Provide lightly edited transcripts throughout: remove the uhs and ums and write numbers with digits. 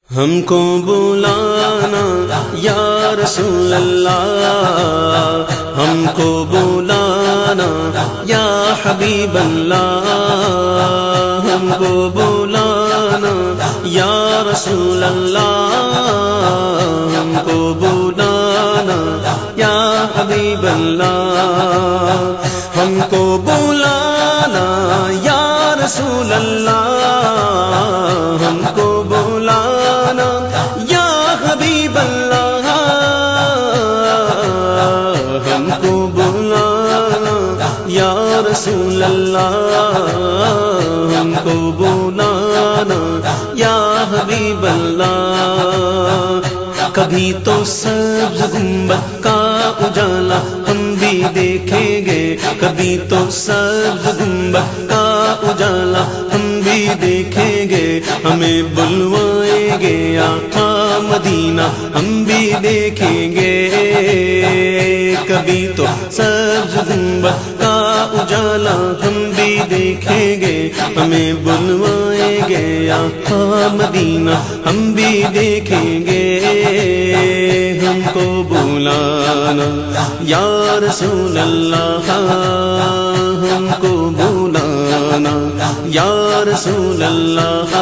ہم کو بلانا یا رسول اللہ، ہم کو بلانا یا حبیب اللہ، ہم کو بلانا یا رسول اللہ، ہم کو بلانا یا حبیب اللہ، ہم کو بلانا یا رسول اللہ، ہم کو بلانا یا حبیب اللہ، ہم کو بلانا یا رسول اللہ، ہم کو بلانا یا حبیب اللہ۔ کبھی تو سبز گنبد کا اجالا ہم بھی دیکھیں گے، کبھی تو سبز گنبد کا اجالا ہم بھی دیکھیں گے، ہمیں بلوائیں گے آقا مدینہ ہم بھی دیکھیں گے، کبھی تو سبز گنبد کا اجالا ہم بھی دیکھیں گے، ہمیں بلوائیں گے آقا مدینہ ہم بھی دیکھیں گے، ہم کو بلانا یا رسول اللہ، ہم کو بلانا یا رسول اللہ۔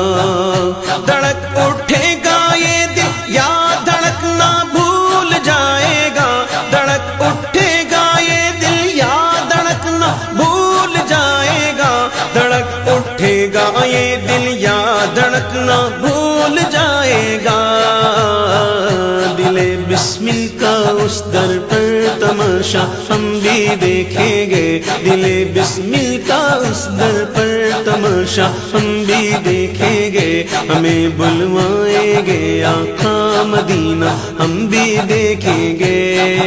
دھڑک اٹھے گا یہ دل یا دھڑکنا بھول جائے گا، دھڑک اٹھے گا یہ دل یا دھڑکنا بھول جائے گا، دھڑک اٹھے گا یہ دل یا دھڑکنا بھول جائے گا، دل بسمل کا اس در پر تماشا ہم بھی دیکھیں گے، دل بسمل کا اس در پر تماشا ہم بھی دیکھیں گے، ہمیں بلوائیں گے آقا مدینہ ہم بھی دیکھیں گے،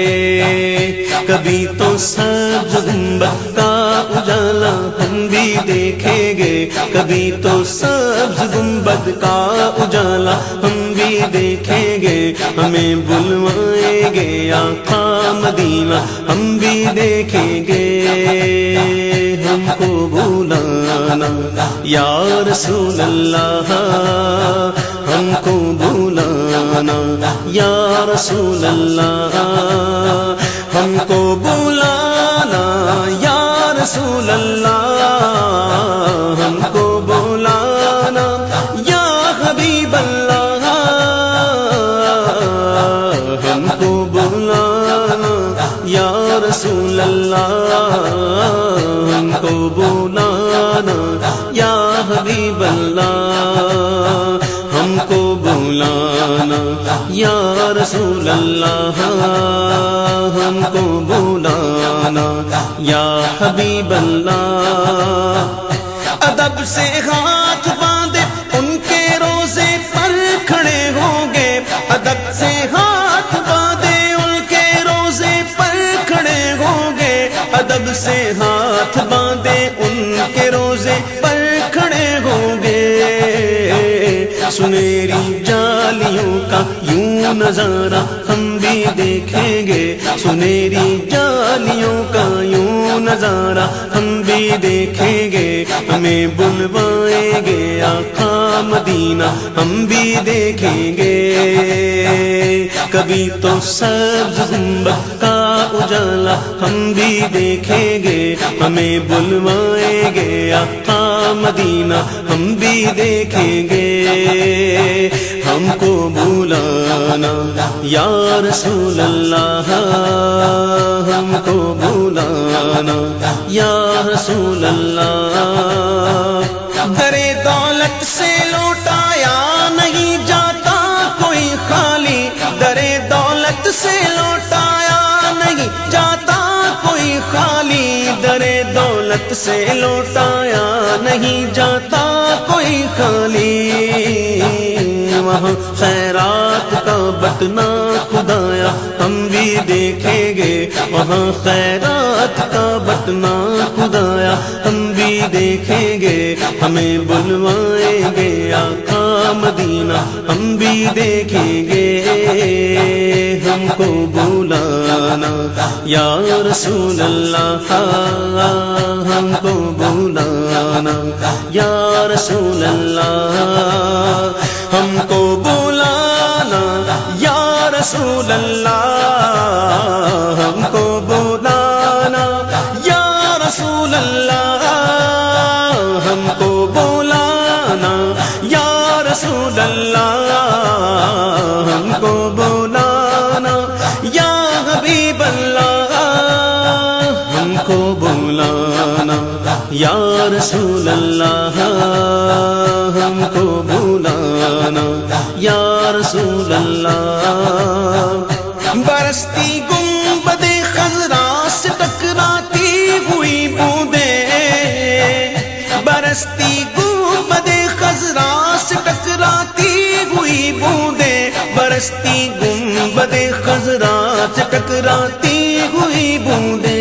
کبھی تو سبز گنبد کا اجالا ہم بھی دیکھیں گے، کبھی تو سبز گنبد کا اجالا ہم بھی دیکھیں گے، ہمیں بلوائیں گے آقا مدینہ ہم بھی دیکھیں گے، ہم کو بلانا یا رسول اللہ، ہم کو بلانا یا رسول اللہ، ہم کو بلانا یا رسول اللہ، ہم کو بلانا یا حبیب اللہ، ہم کو بلانا یا رسول اللہ، ہم کو بلانا یا حبیب اللہ، ہم کو بلانا یا رسول اللہ، ہم کو بلانا یا حبیب اللہ۔ ادب سے ہاتھ باندھے ان کے روزے پر کھڑے ہوں گے، ادب سے ہاتھ باندھے ان کے روزے پر کھڑے ہوں گے، ادب سے ہاتھ باندھے ان کے روزے پر کھڑے ہوں گے، سنہری جالیوں کا یوں نظارہ ہم بھی دیکھیں گے، سنہری جالیوں کا یوں نظارہ ہم بھی دیکھیں گے، ہمیں بلوائیں گے آقا مدینہ ہم بھی دیکھیں گے، کبھی تو سبز گنبد کا اجالا ہم بھی دیکھیں گے، ہمیں بلوائیں گے آقا مدینہ ہم بھی دیکھیں گے، ہم کو بلانا یا رسول اللہ، ہم کو بلانا یا رسول اللہ۔ درے دولت سے لوٹایا نہیں جاتا کوئی خالی، درے دولت سے لوٹایا نہیں جاتا کوئی خالی، درے دولت سے لوٹایا نہیں جاتا کوئی خالی، وہاں خیرات کا بٹنا خدایا ہم بھی دیکھیں گے، وہاں خیرات کا بٹنا خدایا ہم بھی دیکھیں گے، ہمیں بلوائیں گے آقا مدینہ ہم بھی دیکھیں گے، ہم کو بلانا یا رسول اللہ، ہم کو بلانا یا رسول اللہ، ہم کو بلانا یا رسول اللہ، ہم کو بلانا یا رسول اللہ، ہم کو بلانا یا رسول اللہ، ہم کو بلانا یا حبیب اللہ، ہم کو بلانا یا رسول اللہ، ہم کو بلانا یا رسول اللہ۔ برستی گنبد خضرا سے ٹکراتی ہوئی بوندیں، برستی گنبد خضرا سے ٹکراتی ہوئی بوندیں، برستی گنبد خضرا سے ٹکراتی ہوئی بوندیں،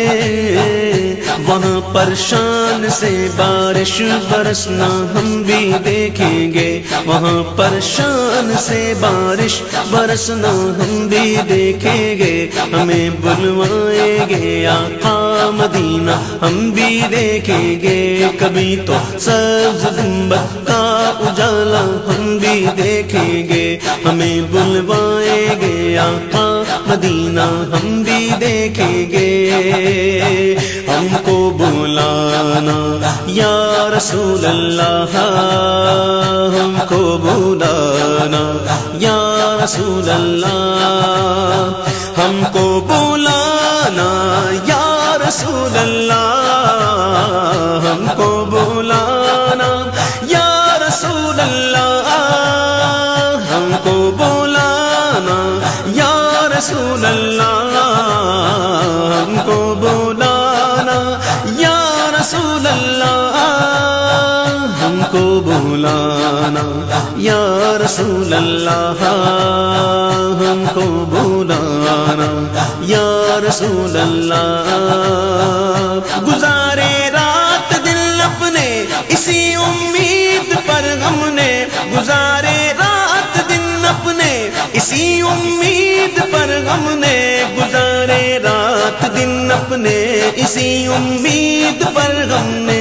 وہاں پر شان سے بارش برسنا ہم بھی دیکھیں گے، وہاں پر شان سے بارش برسنا ہم بھی دیکھیں گے، ہمیں بلوائیں گے آقا مدینہ ہم بھی دیکھیں گے، کبھی تو سبز گنبد کا اجالا ہم بھی دیکھیں گے، ہمیں بلوائیں گے آقا مدینہ ہم بھی دیکھیں گے، ہم کو بلانا یا رسول اللہ، ہم کو بلانا یا رسول اللہ، ہم کو بلانا یا رسول اللہ، ہم کو بلانا یا رسول اللہ، ہم کو بلانا یا رسول اللہ، ہم کو بلانا یا رسول اللہ، ہم کو بلانا یا رسول اللہ، ہم کو بلانا یا رسول اللہ، گزارے رات دن اپنے اسی امید پر ہم نے، گزارے رات دن اپنے اسی امید پر ہم نے، گزارے رات دن اپنے اسی امید پر ہم نے،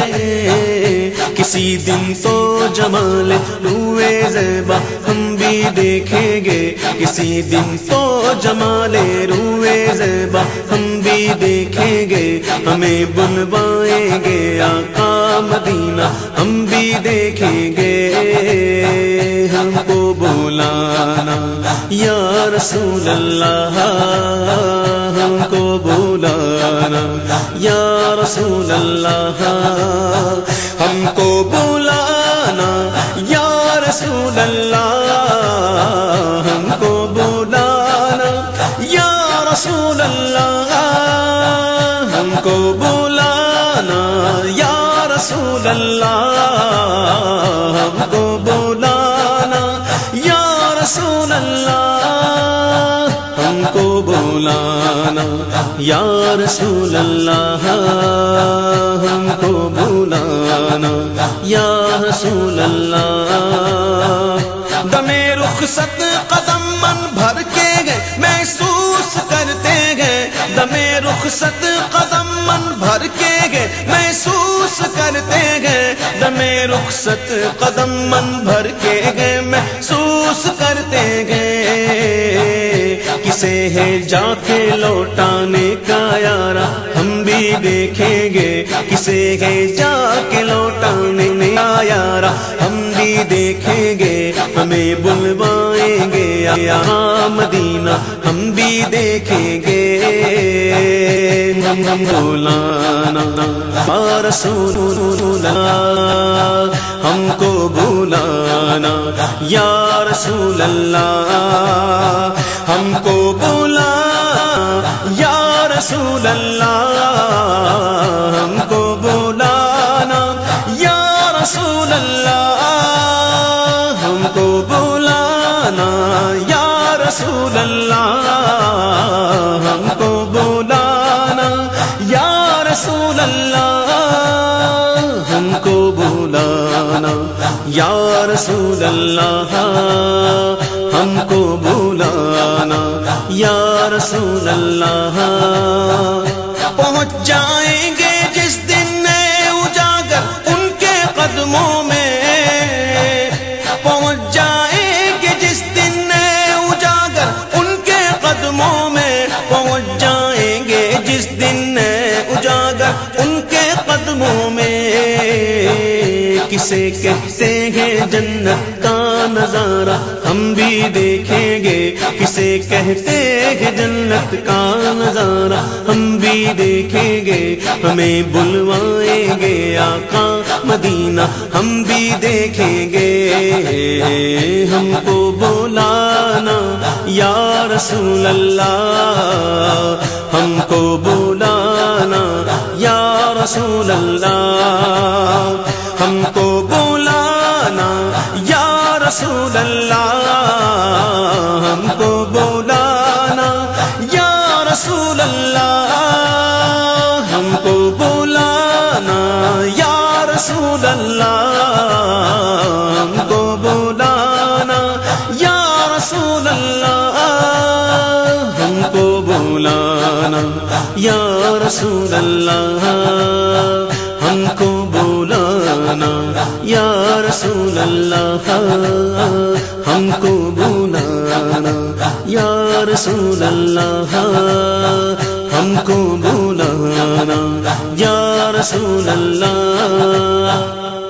کسی دن تو جمال روئے زیبا ہم بھی دیکھیں گے، کسی دن تو جمال روئے زیبا ہم بھی دیکھیں گے، ہمیں بلوائیں گے آقا مدینہ ہم بھی دیکھیں گے، ہم کو بلانا یا رسول اللہ، ہم کو بلانا یا رسول اللہ، ہم کو بلانا یا رسول اللہ، ہم کو بلانا یا رسول اللہ، ہم کو بلانا یا رسول اللہ، ہم کو بلانا یا رسول اللہ، ہم کو بلانا یا رسول اللہ، ہم کو بلانا یا رسول اللہ، دمے رخصت قدم من بھر کے گئے محسوس کرتے گئے، دمے رخصت قدم من بھر کے گئے محسوس کرتے گئے، دمے رخصت قدم من بھر کے گئے محسوس کرتے گئے، کسے ہے جا کے لوٹانے کا یارا ہم بھی دیکھیں گے، کسے ہے جا کے لوٹانے کا یارا ہم بھی دیکھیں گے، ہمیں بلوائیں گے یہاں مدینہ ہم بھی دیکھیں گے، ہم بلانا یا رسول اللہ، ہم کو بلانا یا رسول اللہ، ہم کو بلانا یا رسول اللہ، ہم کو بلانا یا رسول اللہ، ہم کو بلانا یا رسول اللہ، ہم کو بلانا یا رسول اللہ، ہم کو بلانا یا رسول اللہ، ہم کو بلانا یا رسول اللہ، پہنچ جائیں گے جس دن اجاگر ان کے قدموں میں، پہنچ جائیں گے جس دن اجاگر ان کے قدموں میں، پہنچ جائیں گے جس دن اجاگر ان کے قدموں میں۔ کسے کہتے ہیں جنت کا نظارہ ہم بھی دیکھیں گے، کسے کہتے ہیں جنت کا نظارہ ہم بھی دیکھیں گے، ہمیں بلوائیں گے آقا مدینہ ہم بھی دیکھیں گے، ہم کو بلانا یا رسول اللہ، ہم کو بلانا یا رسول اللہ، ہم کو بلانا یا رسول اللہ، ہم کو بلانا یا رسول اللہ، ہم کو بلانا یا رسول اللہ، ہم کو بلانا یا رسول اللہ، ہم کو بلانا یا رسول اللہ، ہم کو بلانا یا رسول اللہ، ہم کو بلانا یا رسول اللہ، ہم کو بلانا یا رسول اللہ۔